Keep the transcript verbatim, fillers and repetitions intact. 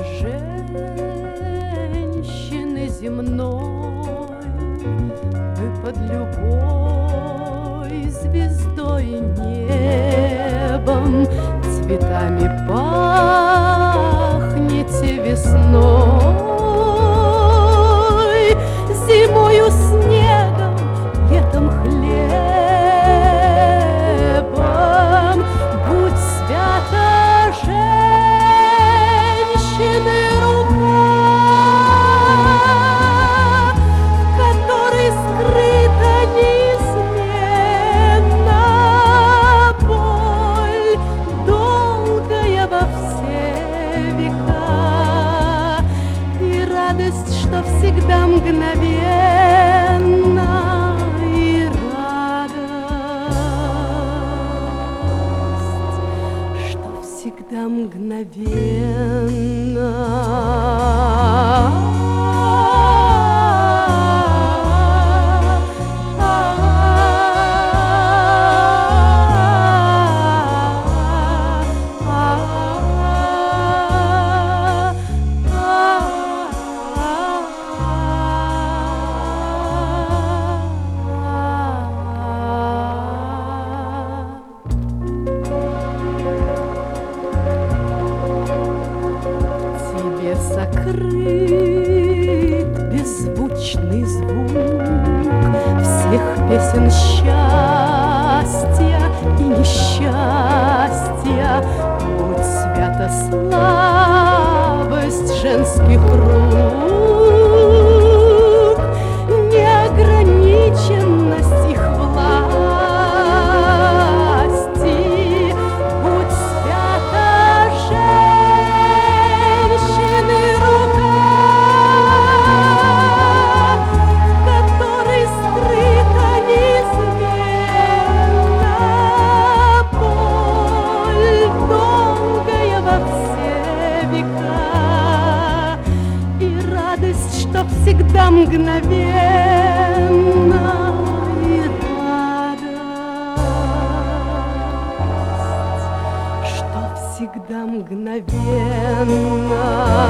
женщины земной, вы под любой звездой и небом цветами пахнете весной, зимою снегом, летом хлебом. Будь свята женщины рука, в которой скрыта неизменно боль, долгая во все века, и радость, что всегда мгновенна, и радость, что всегда мгновенна. Тебе сокрыт беззвучный звук всех песен счастья и несчастья. Будь свята слабость женских рук, неограниченность их власти. Будь свята женщины рука, в которой скрыта неизменно боль, долгая во все века, и радость, что всегда мгновенна, и радость, что всегда мгновенна.